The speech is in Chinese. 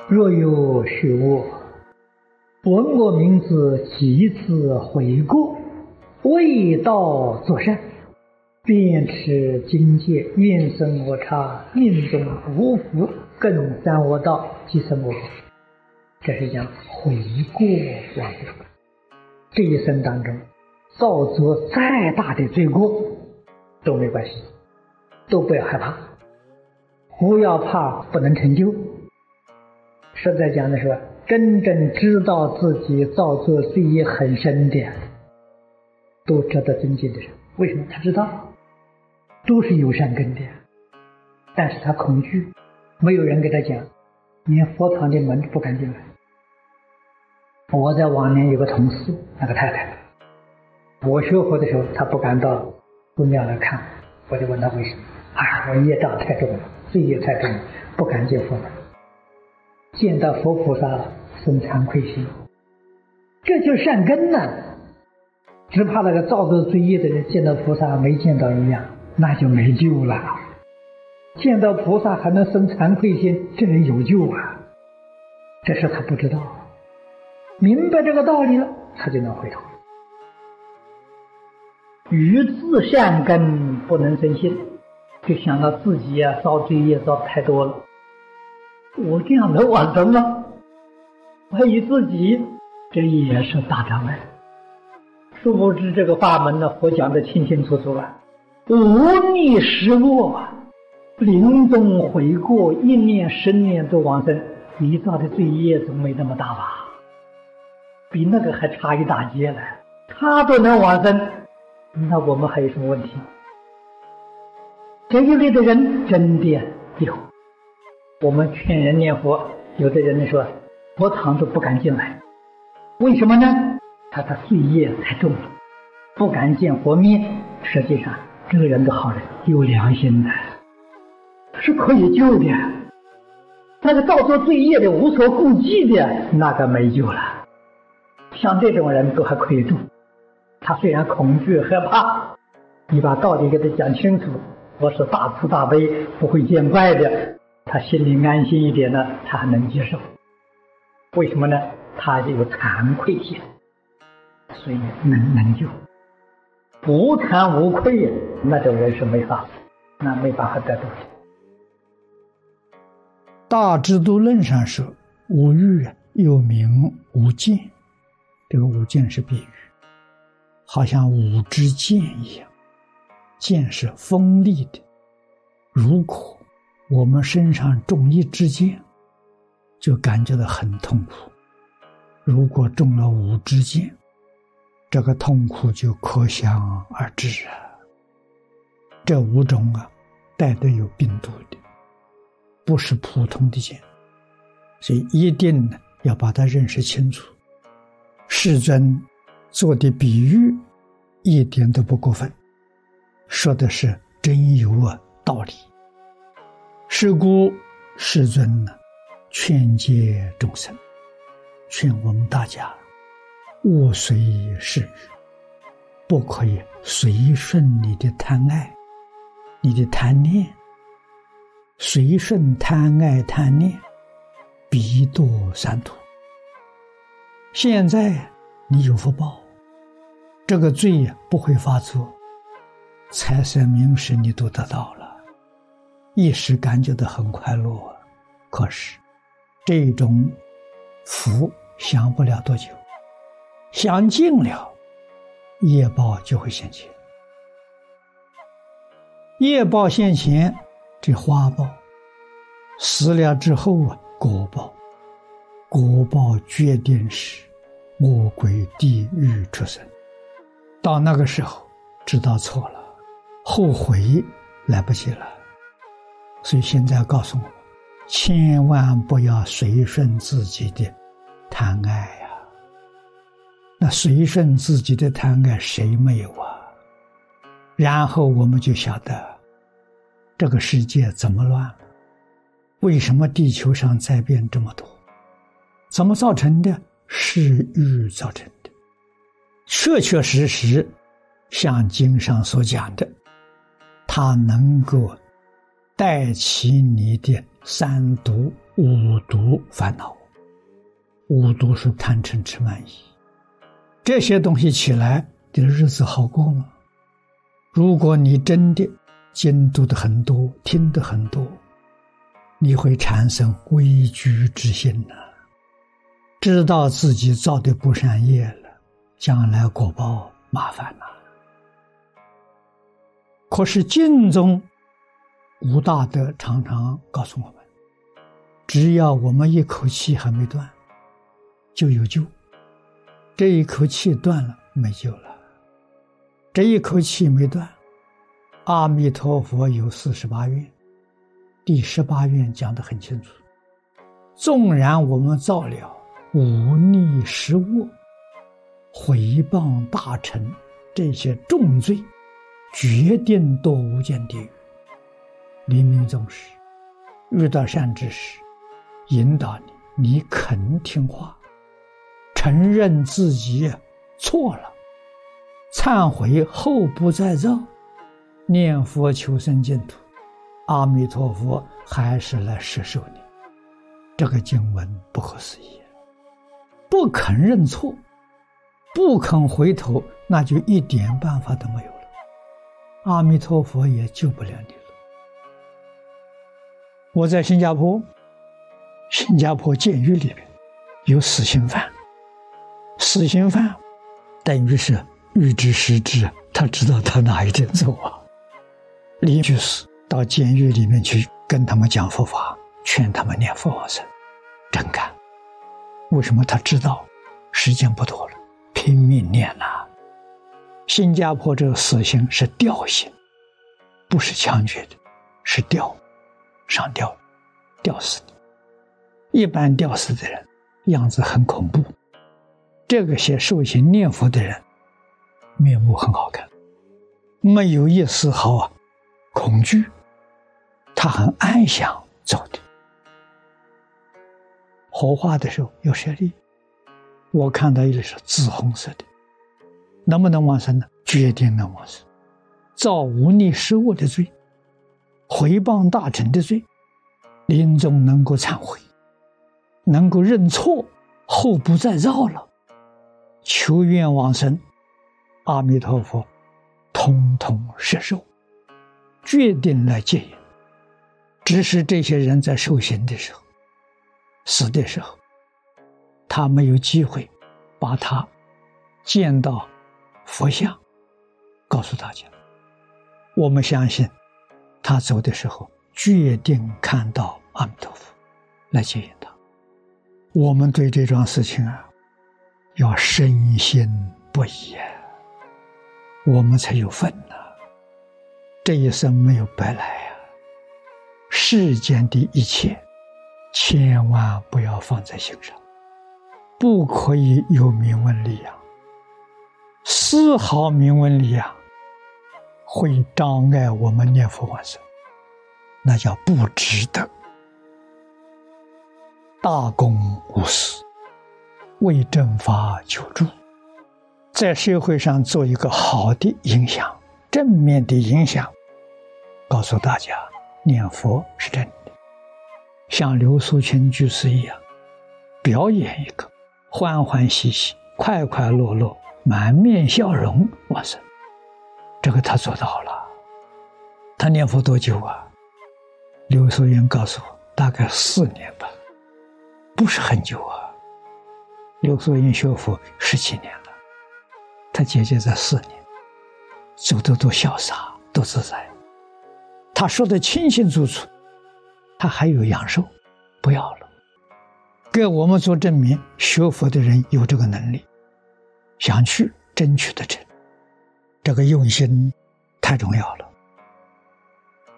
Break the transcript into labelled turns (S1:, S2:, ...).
S1: 若有虚恶，闻我名字，即次悔过，为道作善，便持经戒，愿生我刹，命中无福，更三我道，即生我国。这是讲悔过往生。这一生当中造作再大的罪过都没关系，都不要害怕，不要怕不能成就。实在讲的是真正知道自己造作罪业很深的，都值得尊敬的人。为什么？他知道都是有善根的，但是他恐惧，没有人给他讲，连佛堂的门都不敢进来。我在往年有个同事，那个太太，我学佛的时候她不敢到寺庙来看，我就问她为什么。我业障太重了，罪业太重了，不敢进佛门，见到佛菩萨生惭愧心，这就是善根呢。只怕那个造作罪业的人见到菩萨没见到一样，那就没救了。见到菩萨还能生惭愧心，这人有救啊。这是他不知道，明白这个道理了，他就能回头。与自善根不能生信，就想到自己造罪业造太多了，我这样能往生吗？怀疑自己，这也是大障碍。殊不知这个法门呢，佛讲的清清楚楚了，无逆失恶，临终悔过，1念10年都往生。你造的罪业总没那么大吧？比那个还差一大截了，他都能往生，那我们还有什么问题？这一类的人真的有。我们劝人念佛，有的人说佛堂都不敢进来，为什么呢？他的罪业太重了，不敢见佛面。实际上这个人的好人，有良心的，是可以救的。那个造作罪业的无所顾忌的，那个没救了。像这种人都还可以度，他虽然恐惧害怕，你把道理给他讲清楚，我是大慈大悲不会见怪的，他心里安心一点呢，他还能接受。为什么呢？他有惭愧心，所以能救。无惭无愧，那种人是没法，那没办法得度。
S2: 大智度论上说，无欲又名无见，这个无见是比喻，好像无之剑一样，剑是锋利的。如果我们身上中一支箭，就感觉到很痛苦。如果中了5支箭，这个痛苦就可想而知啊。这5种带着有病毒的，不是普通的箭，所以一定要把它认识清楚。世尊做的比喻一点都不过分，说的是真有道理。是故世尊劝诫众生，劝我们大家勿随世欲，不可以随顺你的贪爱，你的贪念，随顺贪爱贪念，必堕三途。现在你有福报，这个罪不会发作，财色名食你都得到了，一时感觉到很快乐。可是这种福享不了多久，享尽了，业报就会现前。业报现前，这花报死了之后果报，果报决定是魔鬼地狱出生。到那个时候知道错了，后悔来不及了。所以现在告诉我们，千万不要随顺自己的贪爱呀。那随顺自己的贪爱谁没有啊？然后我们就晓得这个世界怎么乱了，为什么地球上灾变这么多，怎么造成的？是欲造成的。确确实实像经上所讲的，它能够带起你的三毒五毒烦恼。五毒是贪嗔痴慢疑，这些东西起来，你的日子好过吗？如果你真的经读的很多，听得很多，你会产生畏惧之心啊，知道自己造的不善业了，将来果报麻烦了。可是经中吴大德常常告诉我们，只要我们一口气还没断，就有救。这一口气断了，没救了。这一口气没断，阿弥陀佛有48愿，第18愿讲得很清楚，纵然我们造了忤逆失恶、毁谤大臣这些重罪，决定堕无间地狱。临命终时，遇到善知识引导你，你肯听话，承认自己错了，忏悔后不再造，念佛求生净土，阿弥陀佛还是来摄受你。这个经文不可思议，不肯认错，不肯回头，那就一点办法都没有了，阿弥陀佛也救不了你了。我在新加坡监狱里面有死刑犯，死刑犯等于是预知时至，他知道他哪一天走啊。临去世到监狱里面去跟他们讲佛法，劝他们念佛往生，真干。为什么？他知道时间不多了，拼命念了。新加坡这个死刑是吊刑，不是枪决的，是上吊，吊死你。一般吊死的人样子很恐怖，这个些受刑念佛的人面目很好看，没有一丝毫恐惧，他很安详走的。火化的时候有舍利，我看到一个是紫红色的，能不能往生呢？决定能往生。造忤逆失恶的罪，毁谤大臣的罪，临终能够忏悔，能够认错，后不再造了，求愿往生，阿弥陀佛统统摄受，决定来戒烟。只是这些人在受刑的时候，死的时候，他没有机会把他见到佛像告诉大家。我们相信他走的时候决定看到阿弥陀佛来接引他。我们对这桩事情要深信不疑，我们才有份这一生没有白来世间的一切千万不要放在心上，不可以有名闻利养，丝毫名闻利养会障碍我们念佛往生，那叫不值得。大公无私，为正法求助，在社会上做一个好的影响，正面的影响，告诉大家念佛是真的。像刘素群居士一样，表演一个欢欢喜喜、快快乐乐、满面笑容往生，这个他做到了。他念佛多久啊？刘素云告诉我，大概4年吧，不是很久啊。刘素云学佛10几年了，他姐姐在4年，走得多潇洒，多自在。他说的清清楚楚，他还有阳寿，不要了。给我们做证明，学佛的人有这个能力，想去争取得成，这个用心太重要了。